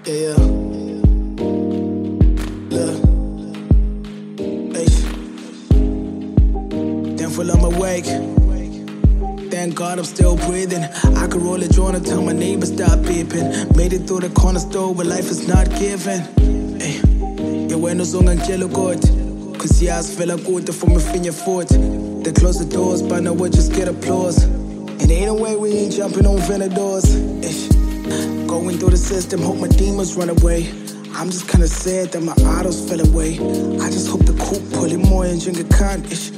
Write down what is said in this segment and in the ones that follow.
Yeah, yeah. Look, hey. Thankful I'm awake. Thank God I'm still breathing. I could roll a joint and tell my neighbors stop beeping. Made it through the corner store where life is not given. Hey, yeah, when uzongangitshela God, cause siyazivela kude for me finger foot. They close the doors, but now we just get applause. And ain't no way we ain't jumping on vendor doors. Ish. Going through the system, hope my demons run away. I'm just kinda sad that my idols fell away. I just hope the coupe pull it more and drink a can. Ish.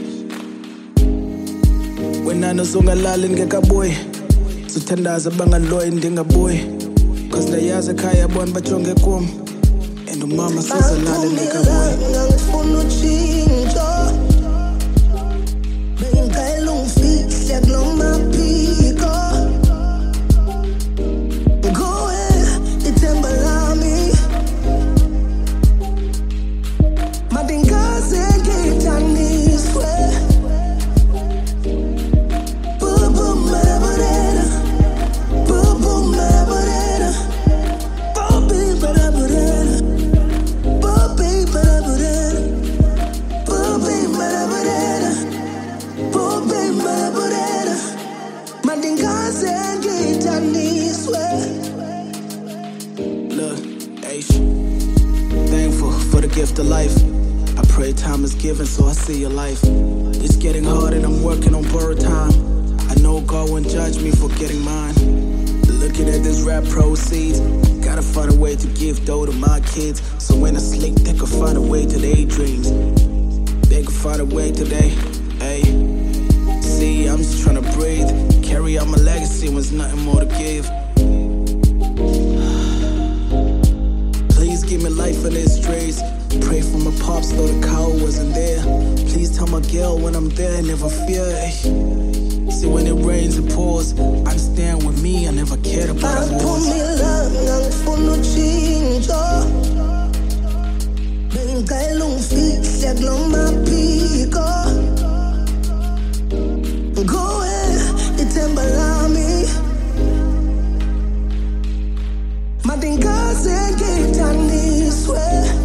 Wena nozongalali ngekaboy, suthandaza bangaloyi ndingaboy. Cause ndayazi ekhaya bona bajonge kum, and umama sezalala ngekaboy. Ngangifuna utshintsho, bengicela ungifihle kulo maphiko. Nguwe ithemba lami, made ngikaze ngithaniswe. Look, H, thankful for the gift of life. I pray time is given so I see your life. It's getting hard and I'm working on borrowed time. I know God won't judge me for getting mine. Looking at this rap proceeds, gotta find a way to give dough to my kids. So when I sleep, they can find a way to their dreams. They can find a way today, hey. See, I'm just trying to breathe. Carry out my legacy when there's nothing more to give. Please give me life in these streets. Pray for my pops, though the cow wasn't there. Please tell my girl when I'm there, never fear. Ay. See, when it rains, it pours. Understand with me, I never cared about wars. Aphumilanga ngifuna utshintsho, bengicela ungifihle kulo maphiko. Nguwe ithemba lami, made ngikaze ngithaniswe.